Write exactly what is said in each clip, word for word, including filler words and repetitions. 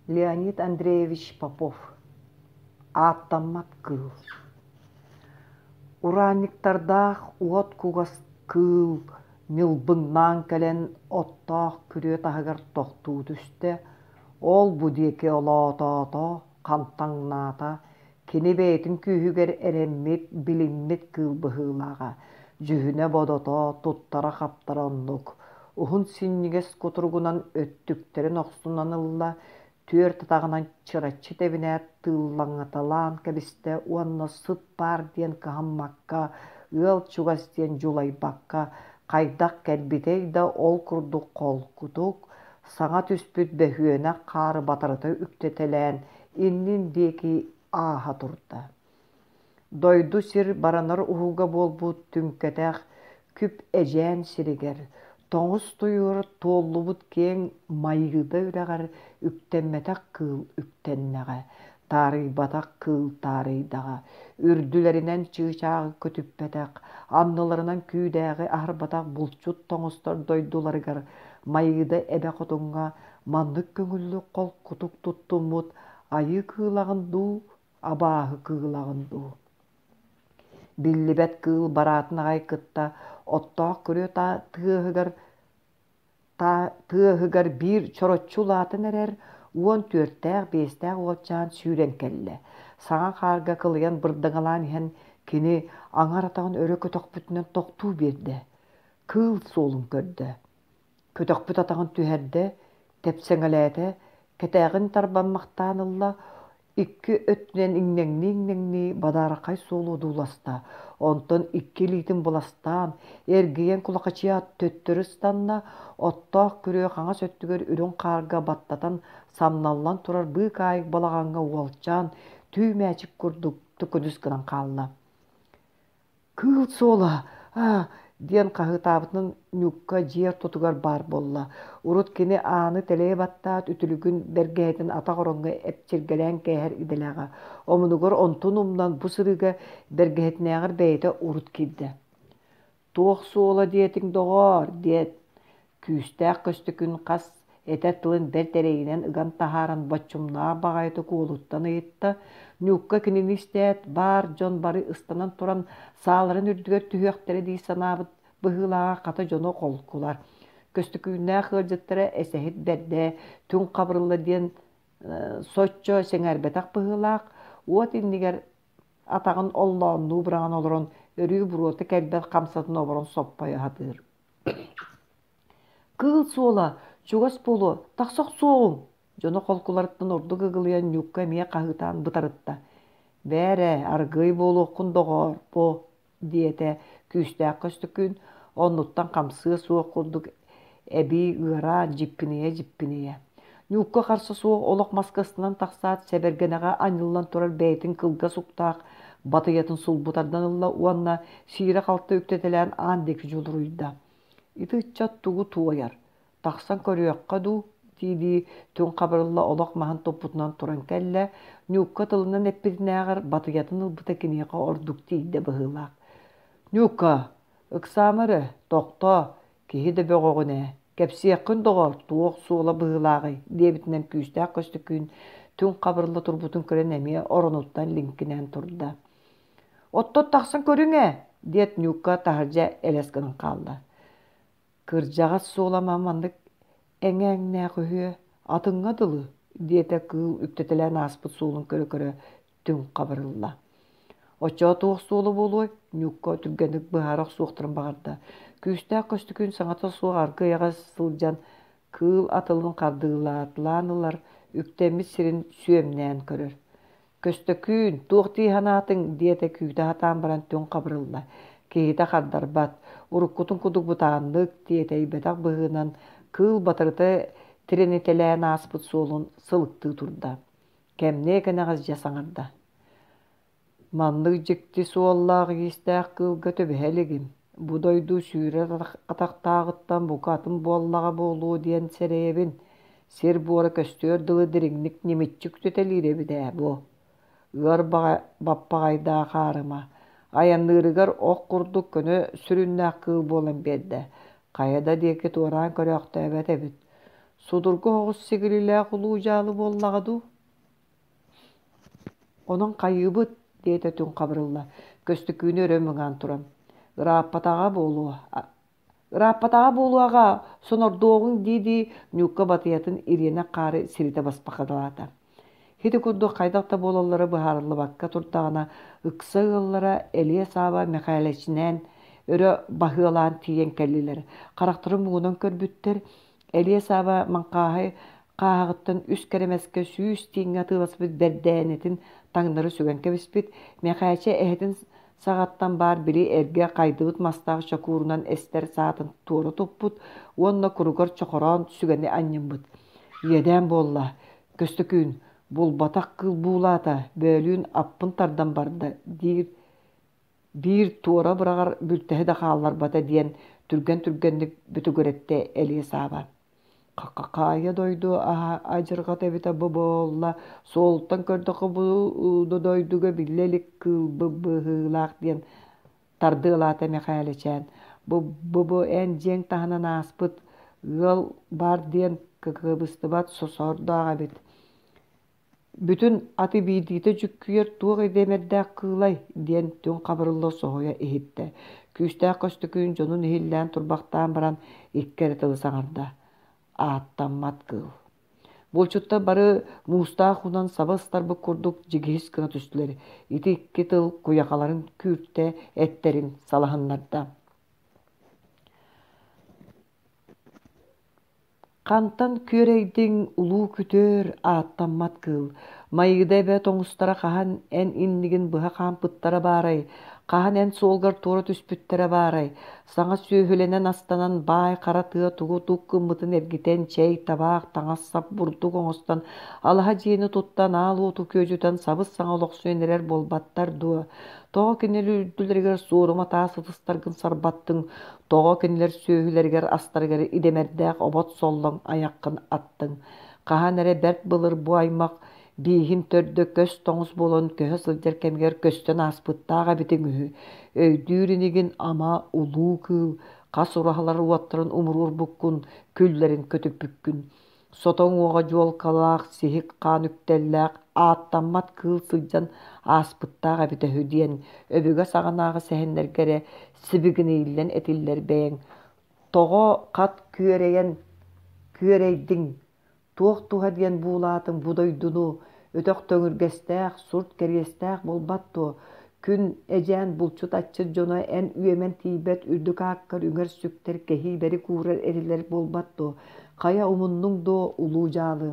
Леонид Андреевич Попов. Аттаммат кыл. Уранниктардах уот кугас кыл милбыңнан кэлэн оттоох күрүө таһыгар тохтуу түсте ол будиэки олоотоото хантаҥнаата кини бэйэтин күүһүгэр эреммит билиммит кыылбыһыылаага жүһүнэ бодото туттара хаптара оннук уһун синньигэс кутургунан өттүктэрин охсунан ылла түөр татаҕынан чыраччы тэбинээт тыыллаҥҥаталаан кэбистэ уонна сыт баар диэн кыһаммакка ыал чугас диэн дьулайбакка хайдах кэлбитэй да ол курдук холкутук саҥа түспүт бөһүөнэх хаары батарыта үктэтэлээн иннин диэки ааһа турда. Дойду сир баранар уһуга буолбут түҥкэтэх күп эжээн сиригэр тоҥус туйуор туоллубут киэҥ майыыда үрэҕэр үктэммэтэх кыыл үктэннэҕэ, таарыйбатах кыыл таарыйдаҕа, үрдүлэринэн чыычааҕы көтүппэтэх, анныларынан күүдээҕи аһарбатах булчут тоҥустар дойдуларыгар майыыда эбэ хотуҥҥа маннык көҥүллү холкутук туттуммут айыы кыылагын дуу, абааһы кыылагын дуу. Биллибэт кыыл бараатын аҕай кытта оттоох көрүө тыаһыгар тыаһыгар биир чороччулаатын эрэр уон түөртээх биэстээх уолчаан сүүрэн кэллэ. Саҥа хаарга кылыйан бырдаҥалаан иһэн кини аҥар атаҕын өрө көтөхпүтүнэн тохтуу биэрдэ. Кыыл суолун көрдө. Көтөхпүт атаҕын түһэрдэ, тэпсэҥэлээтэ, кэтээҕин тарбаммахтаан ылла икки өттүнэн иҥнэҥни-иҥнэҥни бадаараххай суолуодууласта, онтон икки лиитин буластаан, эргийэн кулакачыаат төттөрү станна оттоох күрүө хаҥа сөттүгэр үрүҥ хаарга баттатан самналлан турар быык аайык балаҕаҥҥа уолчаан түүмээчик курдук тукудус гынан хаалла. «Кыыл суола, аа» диэн хаһыытаабытынан ньукка дьиэр тутугар баар болла. Урут кини ааны тэлэйэ баттаат үтүлүгүн бэргэһэтин атах ороҥҥо эпчиргэлээн кээһэр иделээҕэ, омунугар онтун умнан бу сырыыга бэргэһэтинээҕэр бэйэтэ урут киирдэ. «Туох суола диэтиҥ доҕоор» диэт күүстээх көстөкүн хас этэ тылын бэр тэрэйинэн ыган таһааран боччумнаа баҕайытı куулуттан ыйытта, ньукка кинини истээт баар дьон бары ыстанан туран сааларын үрдүгэр түһүөхтэрэ дии санаабыт быһыылааҕа хата дьоно холкулар. Көстөкүүнээх ыалдьыттара эсэһит бэрдэ түн хабырылла диэн соччо сеҥэрбэтэх быһыылаах уот иннигэр атаҕын оллооннуу быраҕан олорон өрүү буруота кэлбэт хамсатын оборон соппой аһатыыр. «Кыыл суола, чугас буолуо, тахсах суоҕуҥ» дьоно холкуларыттан ордук ыгылыйан ньукка эмиэ хаһыытаан бытарытта. «Бээрэ, аргый буолуоххун доҕоор бу» диэтэ күүстээх көстөкүүн оннуттан хамсыа суох курдук эбии ыараан дьиппинийэ-дьиппинийэ. Ньукка харса суох олох маскастынан тахсаат сэбэргэнэҕэ аньыллан турар бэйэтин кылга суктаах батыйатын сулбутардан ылла уонна сиирэ халта үктэтэлээн аан диэки дьулуруйда. Итыыччат тугу туойар. Тахсан көрүөххэ дуу тиидии түн хабырылла олох маһын топпутунан туран кэллэ, ньукка тылынан эппитинээҕэр батыйатын ылбыта киниэхэ ордук тиийдэ быһыылаах. «Ньукка, ыксаамары, тохто, киһи да бөҕөҕүнэ, кэпсиэххин доҕоор туох суола быһыылааҕый» диэбитинэн күүстээх көстөкүүн түн хабырылла турбутун көрөн эмиэ оронуттан лиҥкинэн турда. «Оттот тахсан көрүҥэ» диэт ньукка таһырдьа элэс гынан хаалла. «Кырдьаҕас суолама маннык эҥээҥнээх үһүө, атыҥҥа дылы» диэтэ кыыл үктэтэлээн ааспыт суолун көрө-көрө түн хабырылла. «Оччоо туох суола буолуой» ньукка түргэнник быһаарах суохтаран баҕарда. Күүстээх көстөкүүн саҥата суох аргы ыйаҕа сылдьан кыыл атылын хардыылаатылаан ылар үктэммит сирин сүөмнээн көрөр. «Көстөкүүн, туох тииһанаатыҥ» диэтэ күүтэ хатаан баран түн хабырылла. Киһитэ хардарбат, уруккутун кудук бутааннык тиэтэйбэтэх быһыынан кыыл батырыта тирэнитэлээн ааспыт суолун сылыктыы турда. Кэмнээ кэнэҕэс дьэ саҥарда. «Маннык дьикти суоллаах иистээх кыылга төбөһэлигим, бу дойду сүүрэ атахтааҕыттан бука атын буоллаҕа буолуу диэн сэрэйэбин, сир буора көстүөр дылы дириҥникнимиччик түтэлиирэбит ээ бу. Ыар баппаҕайдаах аарыма, аянныырыгар ох курдук көнө сүрүннээх кыыл буолан биэрдэ. Хайада диэки туораан көрөөхтөөбөт эбит. Судургу оғыз сигирилээ кулуу жалы боллагаду. Onun кайыбыт диэте түн кабырылла. Көстүкүүнү өрөмүңан турам. Ырааппатаға болуа. Ырааппатаға болуаға сонордуоғун диди нюкка батыятын ириена кары сирите баспакадалата. Хити курду кайдакта бололлары быһаарылы бакка туртагана ыкса ыллара элие саба мехайлечинен өрө бахыалаан тиен келлилер. Карактырын бугунан көрбүттер элие саба манкаһы каагыттан үс керемеске сүүс тиңе тыласпыт бердээнетин таңнары сүгэн кебиспит мехайче эхетин сағаттан бар били эрге кайдыбыт мастагы чокуурунан эстер саатын туора туппут уонна куругар чохорон сүгэни анньымбыт. Иеден болла көстөкүүн бул батак кыл буулаата бөөлүүн аппын тардан барда дир бир туора бырагар бүлтэһи да хааллар бата диэн түрген-түргенник бүтүгөретте элие саба. Какая дойду ажырга тебита боболла солтан көрдөкө бу дойдуга биллелик кыл быбыгылак диэн тардыылаата мехайлечен. Бу бобо эн жең таханан аспыт гыл бар диэн кыкыбыстыбат сосордоага бит. Бүтүн аты бийдите жүккүйер туох эдемердäк кыылай диэн түн кабырылла соһуя ихитте. Күстәк көстүкүүн жонун ихиллään турбактаан баран иккери тылы саңарда. Аттаммат кыл. Болчутта бары муустаа хунан сабастарбы курдук жигис кына түстүлери. Ити икки тыл куякаларын күртте эттерин салаханнарда. Кантан көрейдиң улуу күтөр аттаммат кыл. Майыгда бе тоңустара кахан эн иннигин быха кампыттара баарай. Кахан эн солгар туора түспүттара баарай. Саңа сүйөһүленен астанан бай кара тыа тугу тук кыммытын эргитен чей табаак таңас сап бурдук оңостан алаха жиэни туттан аал ууту көжүтан сабыс саңа олохсуенерер болбаттар дуа. Тоҕо кинилер үрдүлэригэр suurума таа сытыстаргын сарбаттың, тоҕо кинилер сүйөһүлэригэр астарыгар идемердээх обот соллоң аяккын аттың. Кахан эре берт былыр бу аймак биихин төрдө көс тоңус болон көһө сылдьар кемигер көстөн аспыттаага битиң үһү. Өйдүүринигин ама улуу кыл, кас ураһалар уаттарын умурур буккун, күллерин көтүппүккүн. Сотоң уоға жуолкалаах, сихик каанүктэллээх, ааттаммат кыл сылдьан аспыттаага битэһү диэн өбүгө саҕанааҕы сэһэннэргэре сибигинииллэн этиллэр бэйэҥ. Тоҕо хат күөрэйэн күөрэйдиҥ туох туһа диэн буулаатың будойдуну өтөх төҥүргэстээх, сурт кэриэстээх болбатту. Күн эжээн булчут аччы дьоно эн үөмэн тиибэт үрдүк ааккар үҥөр сүктэр кэһии бэри куурар эрилэр болбатту. Кая умуннуң дуо улуу жаалы.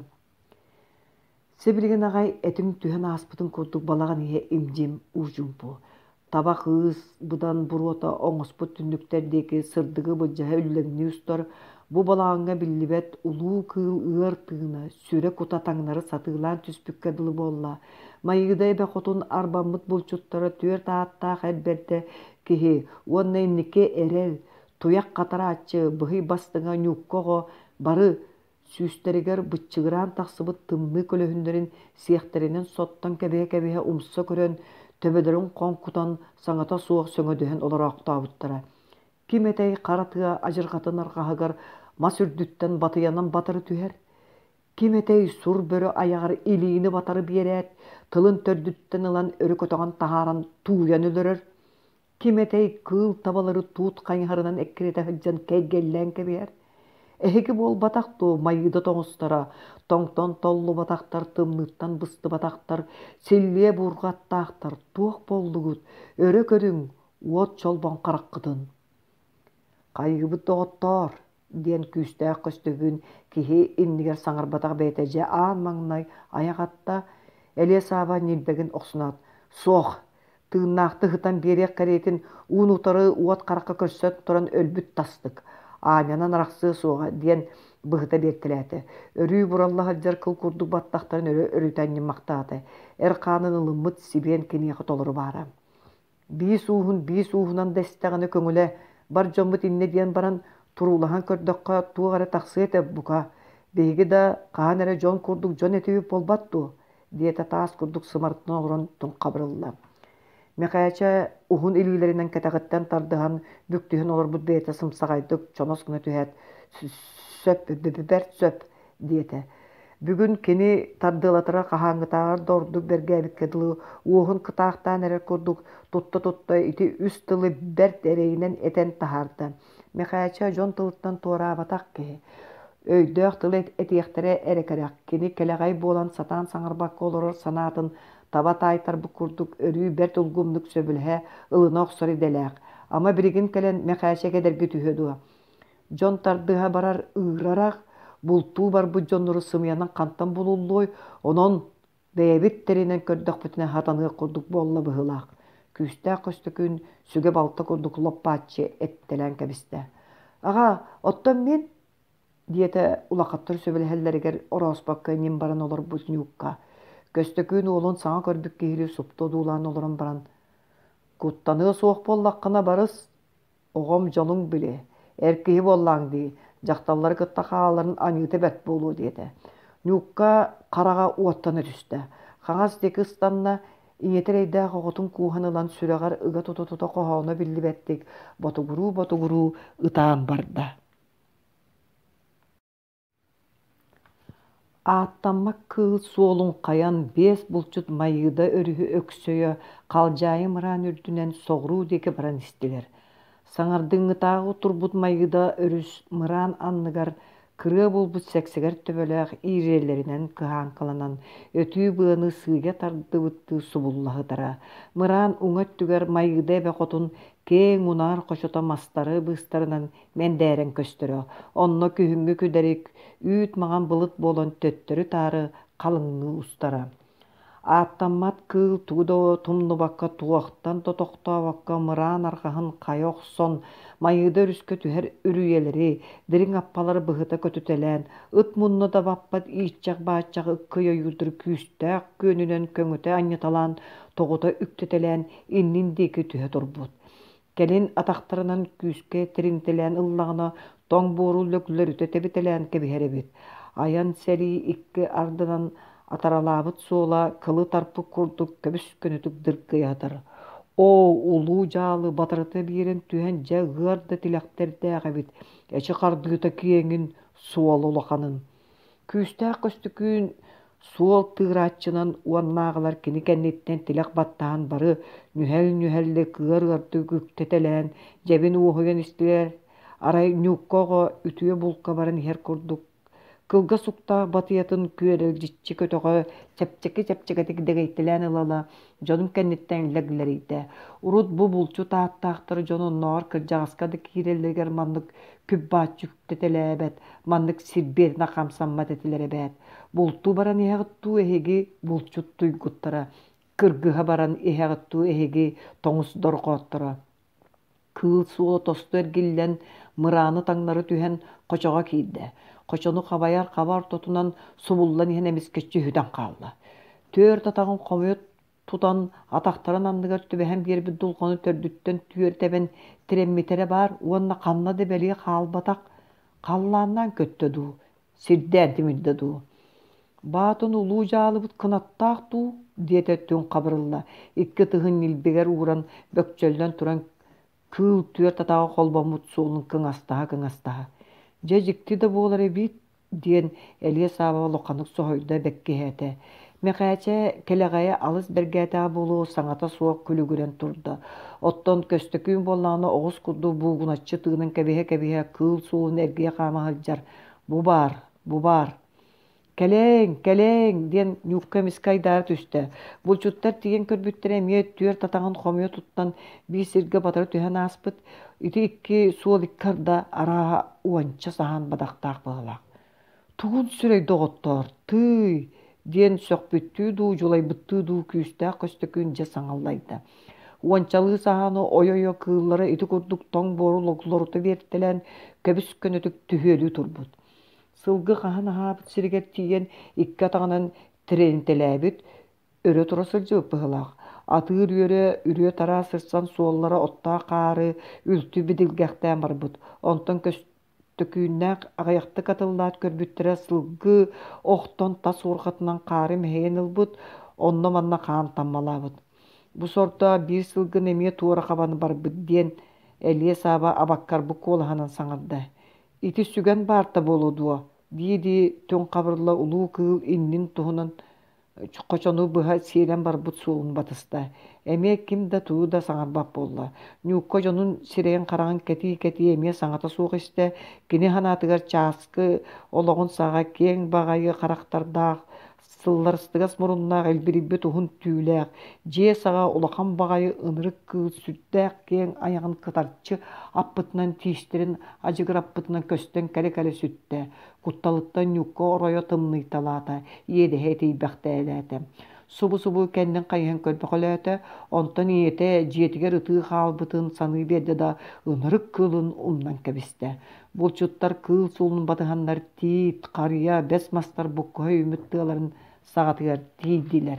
Сибилигин агай этиң түһэн ааспытын курдук балаган иһэ имдьим уужумпу. Таба хыыс будан буруота оҥоспут түннүктэрдеки сырдыгы быджаһа үллэҥни устар бу балааңҥа биллибэт улуу кыыл ыар тыына сүрэ кута таҥнары сатыылаан түспүккэ дылы буолла. Майыгыда эбэ хотун арбаммыт булчуттара түөр тааттаах элберде киһи уонна инникке эрел туяк катарааччы быһый бастыҥа ньуккоҕо бары сүүстэригэр быччыгыраан тахсыбыт тыммыы көлөһүннэрин сиэхтеринэн соттон кэбиһэ-кэбиһэ умса көрөн төбөдөрүн коңкутан саҥата суох сөҥөдөһөн олороохтообуттара. Ким этэй кара тыа ажыргатын аргаһыгар мас үрдүттэн батыянан батары түһэр. Ким этэй сур бөрө аягар илиини батары биэрэät, тылын төрдүттэн ылан өрү көтөҕөн таһааран тууян өлөрөр. Ким этэй кыыл табалары туут кайыһарынан эккирите хыджан кэйгэллээн кэбиэр. Эһиги буол батахтуу майыыда тоҥустара, тоҥтон толлу батахтар, тымныттан бысты батахтар, силлие буургаттаахтар, туох боллугут, өрө көрүң, уот чолбон караккытын. Кайгыбыт доҕоттоор диэн күүстээх көстөбүн киһи иннигэр саҥарбатах бэйэтэдьэ аан маҥнай аягатта элие саба нилбэгин охсунаат. Суох, тыыннаахты хытан биэриэх кэриэтин уун утары уот каракка көрсөт туран өлбүт тастык. Ааñанан арахсыы суоҕа диэн быһыта биэртилээти. Өрүү бураллаһа дьар кыл курдук баттахтарын өрө өрүүтэнньиммахтааты. Эр хаанын ылыммыт сибиэн киниэхэ толору баара. Биис уухун биис уухунан дэстэҕини көҥүлэ бар дьоммут инне диэн баран турулаһан көрдөккө туох эрэ тахсыа этэп бука. Биһиги да хаан эрэ дьон курдук дьон этибип болбатту диэtä таас курдук сымартын олорон туң кабырылла. Мекаяча ухун илүүлэринэн кэтэҕиттэн тардыһан бүктүһүн олорбут бэйэтэ сымсаҕайдык чонос гына түһээт сөп бэрт сөп диете. Бүгүн кини тардылатыра кахаңгытагар дордук бергәбит кыдылы уохун кытаахтаан эрер курдук тутта-тутта ити үс тылы берт эрейинен этен тахарда. Мехаяча жон тылыттан туораабатах киһи. Өйдөөх тылы этиэхтере эрекерек кини келегай буолан сатаан саҥарбакка олорор санаатын таба таайтарбы курдук өрүү берт улгумнук сөбүлһэ ылына охсор иделээх. Ама биригин келен мехаяча кедерги түһөдуа. Жон тардыха барар ыырарах бултуу барбы дьоннору сымыянан хантан булуллуой, онон бэйэбиттеринен көрдөхпүтүнэ хатаныга курдук буолла быһылаах. Күүстää көстөкүн сүгэ балта курдук лоппааччы эттелэн кэбистэ. Ага, оттон мен диэте улахаттар сөбүлэһэллэригэр орооспакка ним баран олорбут ньуукка. Көстөкүн уолун саҥа көрбүк киһири суптодуулаан олорон баран. Куттаныы суох боллаккына барыс, оҕом дьонуң биле, эркиһи боллаң дии. Жақталлары кытта хааларын аньыты бәт болу диете. Ньуукка қараға уаттаны түстә. Хаңас декі ыстанна иңетерейді қоғытын куғанылан сүрәғар ыға тұта-тұта қоғауына білді бәттік. Ботугуру-ботугуру ытаан барда. Аттаммак кыл суолун қаян бес булчут майыда өрүхү өксөйө қалжайы мыран үрдүнен соғруу декі баран истилер. Саңардыңытағы турбут майыда өрүс мыран анныгар кыры булбут сексегер төбөлөөх иирелеринен кыһаан кыланан өтүү быаны сыыга тардыбытты субуллаһытара. Мыран уҥат түгер майыда эбэхотун кээң унаар хошото мастары быыстарынан мендээрен көстөрө. Онно күһүҥҥү күдэрик үүт маҕан былыт буолан төттөрү таары халыҥҥыы устара. Аттаммат кыл тугудо тумнубакка туохтан тотохтообакка мыраан аргаһын хайох сон майыда үрүскө түһэр үрүйэлери дириң аппалары быһыта көтүтэлэн ыт мунно да баппат ииччах бааччах ыккый ойууdur күүстээх көнүнөн көҥүтэ аньыталаан тоҕута үктетэлэн иннин диэки түһэ турбут. Келин атахтарынан күүскэ тириңтэлэн ыллаҕына тоң буору лөкүлөрүтэ тебитэлэн кэбиһэрибит. Аян сэрии икки ардынан атаралаабыт суола кылы тарпы курдук көбүс көнүтүк дыркыйатар. О, улуу жаалы батырыты биирен түһэн жа ыарда тилэхтердээҕэбит, эчи хардыыта киэҥин суол улаханын. Күүстээх көстүкүүн суол тыырааччынан уаннааҕалар кини кэнниттен тилэх баттаан бары нүһэл-нүһэлли кыар ыардык үктетэлэн дьэбин уоһуйан истилэр арай ньууккоҕо үтүө булка баран иһэр курдук. Кылга суктаа батыятын күөрэлжиччи көтөҕө чэпчэки-чэпчэкэтик дэгэйтилэн ылала дьонум кэнниттэн лэглэрийдэ. Урут бу булчу тааттаахтар дьонунноор кырдьаҕаска да киирэллэригэр маннык күббааччы үктетэлээбэт, маннык сирбиэринэ хамсаммат этилэребэт. Бултуу баран иһэҕиттүү эһиги булчут туйгуттара, кыргыһа баран иһэҕиттүү эһиги тоҥус дорҕооттара. Кыыл суола тосту эргиллэн мырааны таҥнары түһэн хочоҕо киирдэ. Хочону хабаяр хабар тотунан субуллан иһэн эмискеччи хүтэн хаалла. Түөр татагын хомуйут тутан атахтаран анныгар түбэһэн биэрбит дулҕону төрдүттэн түөр тэбэн тиреммитере бар уонна ханна дебелии хаалбатах халлааннаан көттө дуу, сирдээн тимирдэ дуу. Баатын улуу жаалыбыт кынаттаах дуу диэтэ түн хабырылла. Икки тыһын нилбигэр ууран бөкчөллөн туран кыыл түөр татаҕа холбоммут суолун кыҥастаһа кыҥастаһа. Дьэдьикти да буолар эбит диэн элиэ саабаҕа лоханык соһойда бэккиһэтэ. Мэхээчэ кэлэҕэйэ алыс бэргээтэҕэ булуу саҥата суох күлүгүрэн турда. Оттон көстөкүүн боллаҕына оҕус курдуу буугуначчы тыынын кэбиһэ-кэбиһэ кыыл суолун эргиэ хаамаһылдьар. Бу баар, бу баар. Кэлээҥ, кэлээҥ диэн ньуукка мискайдаары түстэ. Булчуттар тиийэн көрбүттэрэ эмиэ түөр татаҕын хомуйа туттан биис сиргэ батары түһэн ааспыт, ити икки суол иккарда арааһа уонча саһаан бадахтаах быһылаах. Тугун сүрэй доҕоттоор, тый диэн сөхпүттүү дуу дьулайбыттыы дуу күүстээх көстөкүүн дьэ саҥаллайда. Уончалыы саһааны ойойо кыыллара ити курдук тоҥ буору логлорута биэртэлэн көбүс көнөтүк түһүөлүү турбут. Сылгы хаһан аһаабыт сиригэр тиийэн икки атаҕынан тирэнтэлээбит өрө тура сылдьыбыт быһылаах. Атыыр үөрэ үрүө тараа сырсан суоллара оттаа хаары үлтү бидилгэхтээн барбыт. Онтон көстөкүүннээх аҕайахтык атыллаат көрбүттэрэ сылгы охтон тас уурхатынан хаары мэһэйэн ылбыт, онно манна хаан таммалаабыт. Бу сорто биир сылгын эмиэ туора хабаны барбыт диэн элиэ сааба абаккарбык куолаһынан саҥарда. Ити сүгэн баарта буолуо дуо, Диди төн кабырла улуу кыл иннин туһунан Кочону быһа сиэрэн барбыт суолун батыста. Эмиэ ким да туу да саҥарбап буолла. Ньуукка дьонун сирэйэн хараҕын кэти-кэти эмиэ саҥата суох истэ, кини ханаатыгар чааскы олоҕун саҕа киэҥ баҕайы харахтардаах, сылларыстыгас муруннаах элбирибби туһун түүлээх, дьиэ саҕа улахан баҕайы ынырык кыыл сүттээх киэҥ аяҕын кытарчы аппытынан тиистерин ажыгыр аппытынан көстөн кэле-кэле сүттэ. Кутталыттан ньуукка оройо тымныйталаата, иэдэһэ этийбэхтээлээтэ. Субу-субу кэннин хайыһан көлбөҕөлөөтө, онтон иэте дьиэтигэр ытыы хаалбытын саныы биэрдэ да ынырык кыылын умнан кэбистэ. Булчуттар кыыл суулун батыһаннар тиит, харыйа, бэс мастар буккуһа үмүт тыаларын саҕатыгар тиийдилэр.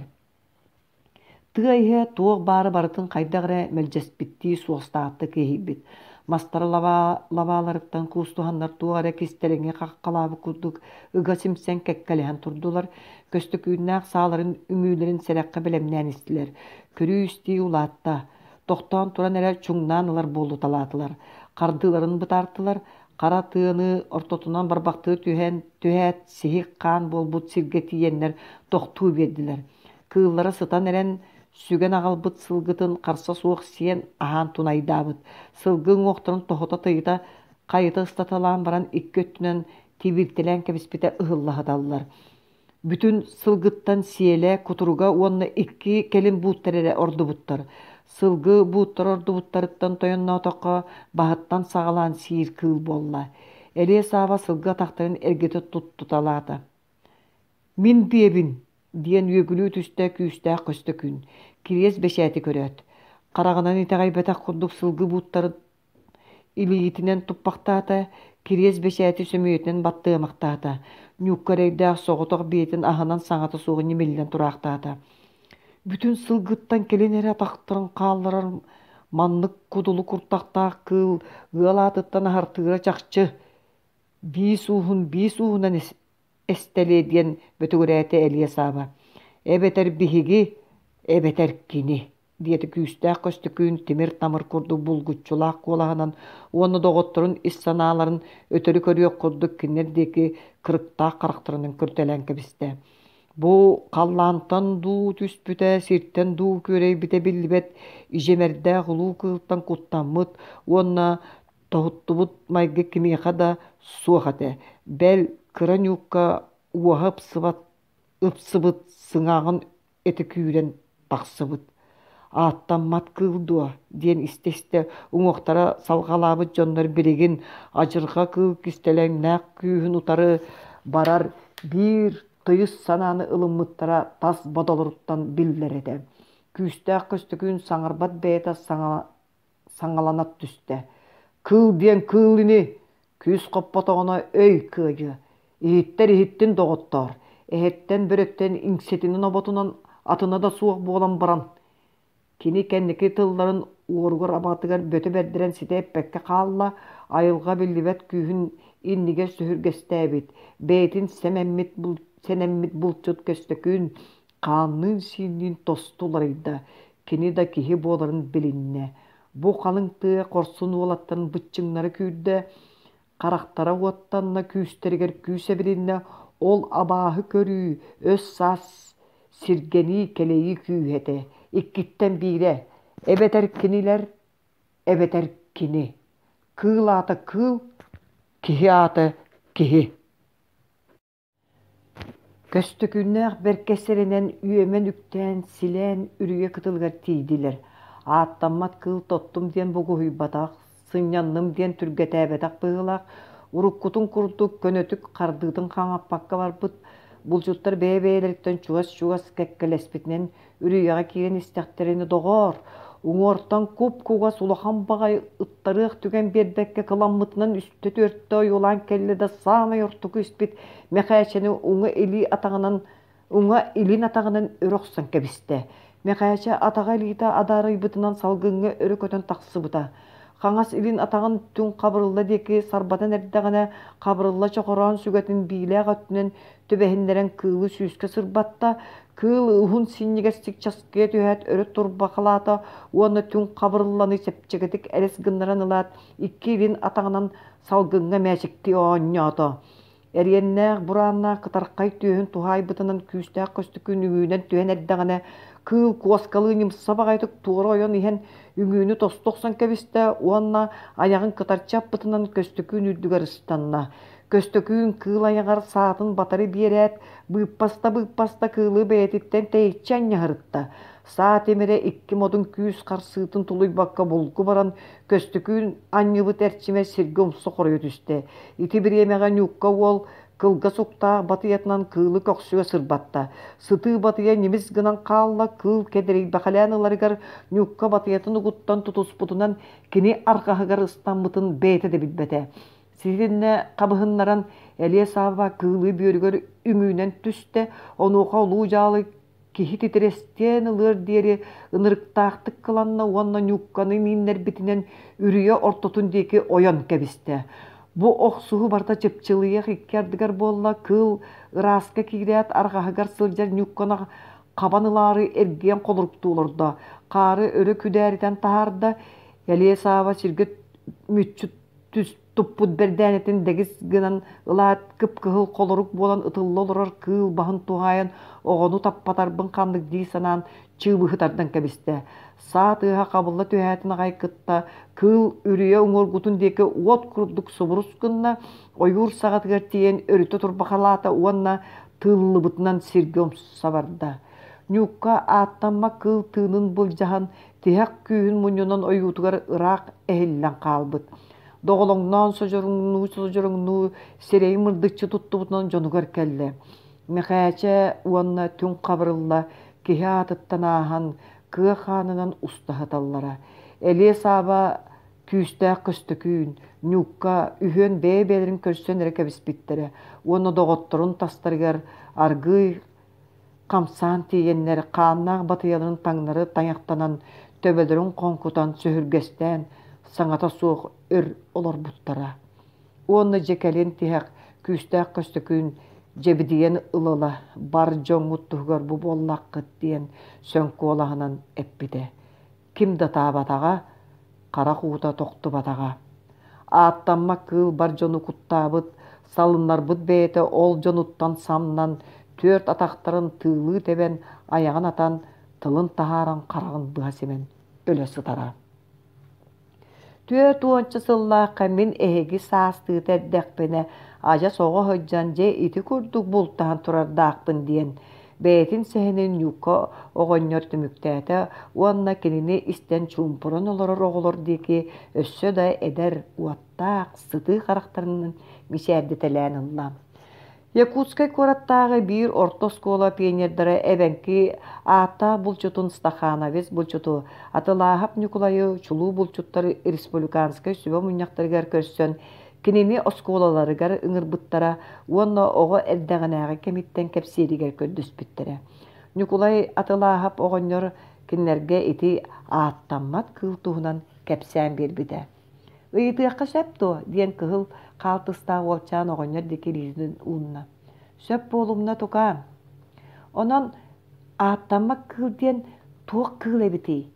Тыайыһа туох баары барытын хайдағыра мэлдьэспиттии суостаатты киһийбит. Мастары лавааларыттан куустуһаннар туора кистелеҥи хаххалаабы курдук ыга симсен кэккэлэһэн турдулар. Көстөкүүннаах сааларын үҥүүлэрин сэрэххэ бэлэмнээн истилэр. Көрүү истии улаатта. Тохтоон туран эрэ чуҥнаан ылар буоллуталаатылар. Хардыыларын бытаартылар. Хара тыаны ортотунан барбахтыы түһэн түһээт сиһик хаан буолбут сиргэ тиийэннэр тохтуу биэрдилэр. Кыыллара сытан эрэн сүгэн аҕалбыт сылгытын харса суох сиэн аһаан тунайдаабыт. Сылгы уҥуохторун тоһото тыйыта хайыта ыстаталаан баран икки өттүнэн тибиртэлэн кэбиспитэ ыһыллаһыталлар. Бүтүн сылгыттан сиэлэ кутуруга уонна икки келин бууттар эрэ ордубуттар. Сылгы бууттар ордубуттарыттан тойонноотоққа баһыттан саҕалаан сиир кыыл буолла. Элиэ саава сылгы атахтарын эргити туттуталаата. Мин биэбин диэн үөгүлүү түстэ күүстээх көстөкүн. Кириэс бэшээти көрөөт. Хараҕынан итэҕэй бэтэх курдук сылгы бууттары илиитинэн туппахтаата, кириэс бэшээти сөмүйөтүнэн баттыамахтаата. Ньууккарайдаах соҕотох биэтин аһынан саҥата суоҕун имиллэн тураахтаата. Бүтүн сылгыттан келин эрэ атахтарын хаалларар маннык кудулу куртахтаах кыыл ыалаатыттан аһартыыра чахчы. Биис уһун биис уһунан эстэлээ диэн бөтүгүрээти элиэ саба. Эбетер биһиги, эбетер кини диэти күүстээх көстөкүүн тимир тамыр курдук булгуччулаах куолаһынан уонна доҕотторун ис-санааларын өтөрү көрүөх курдук киннер диэки кырыктаах харахтарынан көртэлэн кэбистэ. Бу халлаантан дуу түспүтэ, сирттен дуу күөрэйбитэ биллибэт, ижемердээх улуу кыылтан куттаммыт, уонна тоһуттубут майга кимиэха да суохатэ. Бэл кыра ньуукка уоһа ыпсыбыт сыҥааҕын эти күүрэн тахсыбыт. Ааттаммат кыыл дуо диэн истэ-истэ уҥуохтара салҕалаабыт дьоннор билигин ажырҕа кыыл кистэлэҥнээх күүһүн утары барар биир тыйыс санааны ылыммыттара тас бодолоруттан биллэрэдэ. Күүстээх көстөкүүн саҥарбат бэйэта саҥаланат түстэ. Кыыл диэн кыыл ini күүс хоппотоҕуна өй кыайы. Иһиттэр иһиттин доҕоттоор. Эһэттэн бөрөттэн иҥсэтинин оботунан атына да суох буолан баран. Кини кэнники тылларын уоругар абаатыгар бөтө бердирэн сите эппэкке хаалла айылга биллибэт күүһүн инниге сөһүргэстээбит. Бэйэтин сенэммит булчут көстөкүүн хааннын сиинниин тостуларыйда. Кини да киһи буоларын билиннэ. Бу халыҥ тыа корсун уолаттан быччыҥнары күүрдэ харахтара уоттанна күүстэригэр күүсэ билиннэ ол абааһы көрүү өс саас сиргени келейи күүһэтэ. Иккиттен биире эбетер кинилэр эбетер кини. Кыыл аата кыыл, киһи аата киһи. Көстөкүннээх беркесеринен үөмэн үктээн силээн үрүгэ кытылгар тиидилэр. Ааттаммат кыыл тоттум диэн бугуһуйбатаах, сыннянным диэн түргэтээбэтах быылаах, уруккутун курдук көнөтүк хардыытын хаҥаппакка барбыт. Булчуттар бэйэ-бэйэлэриттэн чугас-чугас кэккэлэспитинэн үрүйэҕэ киирэн истэхтерини доҕоор, уҥуортан куп-кугас улахан баҕай ыттарыах түгэн биэрбэкке кыламмытынан үстө түөртө ойулаан келле да саамай ортуку испит мэхээчэни уҥа или атаҕынан уҥа илин атаҕынан өрөхсөн кэбистэ. Мэхээчэ атаҕа илиита адарыйбытынан салгыҥҥа өрө көтөн тахсыбыта. Хаңас илин атаҕын түн хабырылла диэки сарбатан эрдэҕинэ хабырылла чоҕороон сүгэтин биилээх өттүнэн төбэһиннэрэн кыылы сүүскэ сырбатта, кыыл уһун синнигэстик часкыа түһээт өрө турбахалаата, уонна түн хабырылланы сепчегетик эрес гыннаран ылаат, икки илин атаҕынан салгыҥҥа мэчикти оонньоото. Эриеннәк буранна кытаркай түйін тухай бытынан күстәк көстүкүн үгүнен түйен эрдәгәнә кыл коскалы нимса багайтык тугра ойон иһен үгүнү тостоксан кебисте уанна аягын кытарчап бытынан көстүкүн үрдүгөр ыстанна. Көстөкүүн кыл аягар саатын батары биерет, быппаста быппаста кылы бэйэтиттен тэйчэн яһырытта. Саат эмере икки модун күүс карсыытын тулуй бакка булгу баран көстөкүүн анньыбыт эрчиме сирге умсу хоройо түсте. Ити бириэмеға нюкка уол кылга суктаа батыятынан кылы көксүгө сырбатта. Сытыы батыя немис гынан каалла кыл кедерей бахаляныларыгар нюкка батыятын угуттан тутуспутунан кини аркаһыгар ыстамбытын бэйте де билбете. Сиринне кабыһыннаран элие саба кылы бүйөргөр үңүүнен түсте, онуха улуу жаалы кихи титерестен ылыр диери ынырыктаактык кыланна уанна нюкканы миннер битинен үрүйө ортотун дейки ойон кебисте. Бу оксуһу барда чыпчылыйах иккердигер болла кыл ыраска кигирият аргаһыгар сылжар нюккана кабанылары эрген колуруктууларда. Кары өрө күдәритен таарда элие саба сирге мүччүт түс туппут бердәнетин дегис гынан ылаат кып-кыһыл колорук болан ытыллы олорор кыл баһын туһайан оҕону таппатарбын ханнык дии санаан чыыбыһытардан кэбисте. Саа тыаһа кабылла түһээтин аҕайкытта кыл үрүйэ уҥоргутун диэки уот курдук субурускунна ойуур саҕатыгар тиен өрүтө турбахалаата уанна тыыллыбытынан сирге омсуса барда. Нюкка ааттамма кыл тыынын былжаһан тиһэк күүһүн муньунан ойуутугар ыраак эһиллэн хаалбыт. Доголоңнан сожоруңну сожоруңну серей мырдычы туттубутунан жонугар келле. Мехәче уанна түн кабырылла киһи атыттанааһан кыа хаанынан устаһаталлара. Элие саба күүстәк көстөкүүн нюкка үһөн бээ-бээлерин көрсөн эре кэбиспиттере. Уонна доготторун тастарыгар аргый камсан тиеннер хааннаах батыяларын таңнары таңяктанан төбөлөрүн конкутан сөһүргестен саңата суох өр олар буттара. Уонна жекелен тиһэк күүстәк көстөкүүн жебидиен ылыла бар жоңгут туһугар бу боллаккыт диен сөңкү олаһынан эппите. Ким да таабатаға, кара куута токтубатаға. Ааттамма кыл бар жону куттаабыт, салыннарбыт бээте ол жонуттан самнан төрт атактарын тыылыы тебен аяғын атан тылын тахааран карагын быа семен өлө сытара. Түө туонча сыллааққа мен эһиги саастыыт эрдэхпине ажа соҕо høдьан же ити курдук бултаһан турардаахпын диэн. Бээтин сэһинин нюкка оҕонньор түмүктээте уанна кинини истен чуумпурун олорор оҕолор диэки өссө да эдер уаттаах сытыы харахтарынан мисээрдителээн ылла. Якутскай кораттағы бир орто скола пионердары эбенки аата булчутун Стахановец булчуту атылаахап Николайы чулуу булчуттары республиканскай сүбө муньяктарыгар көрсөн кинини осколаларыгар ыңырбыттара уонна оҕо эрдäҕэнээҕи кемиттен кепсииригер көрдөспүттере. Николай атылаахап оҕонньор киннерге ити ааттаммат кыл туһунан кепсээн биэрбите. Ыйытыахха сөпту диэн кыһыл калтыстаа уолчаан оҕонньор дикирийдин уунна. Сөп болумна тука. Онон ааттаммак кыл диэн туох кыл эбити.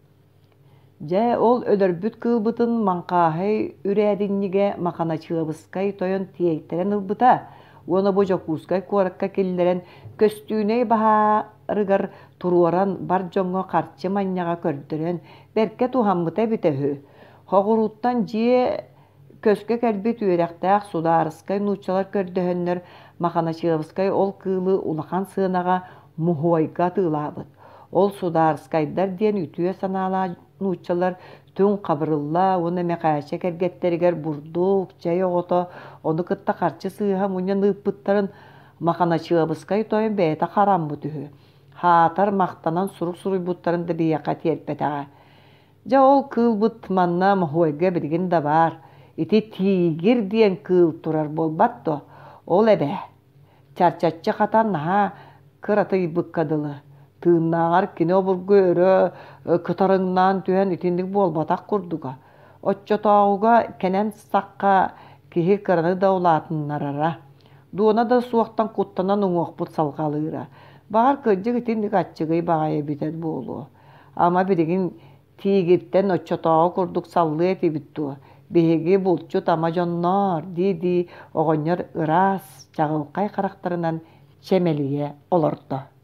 Же ол өлөрбүт кылбытын маңкааһый үрээдинниге маханачыабыскай тойон тиэйтерен ылбыта. Уона божокуускай куоракка киллерен көстүүнэй баһаарыгар туруоран бар жоңго карчы манняга көрдөрөн берке тухаммыта битэһү. Хоғуруттан жие көскө кэлбит үйрәхтәк судаарыскай нуучалар көрдөһөннөр маханачыабыскай ол кыылы улахан сыынага мухуайга тыылаабыт. Ол судаарыскайдар диэн үтүө санаалаа нуучалар түн кабырылла уна мекаача кэргеттеригер бурдук чай оҕото ону кытта карчы сыыха муньан ыыппыттарын маханачыабыскай тойон бэйэте харамбыт үһү. Хаатар мактанан сурук-суруйбуттарын да биэхэ тиэрбэтэҕэ. Жа ол кыылбыт манна махуайга билигин да бар. Ити тигир диэн кыыл турар болбатто. Ол эбэ. Чарчаччы хатан наһа кыратый быккадылы. Тыыннааҕар кине обургу өрө кытарыңнан түһэн итиндик болбатак курдуга. Отчотоогуга кенен сакка киһи кыраны да улаатыннарара. Дуона да суохтан куттанан уҥуохпут салгалыыра. Багар кыджык итиндик аччыгый багайа битет буолуо. Ама билигин тигиртен оччотоого курдук саллыы этибиттуо. Беһиги булчу тама дьонноор диди оҕонньор ыраас чаҕылкай харахтарынан чэмэлийэ олордо.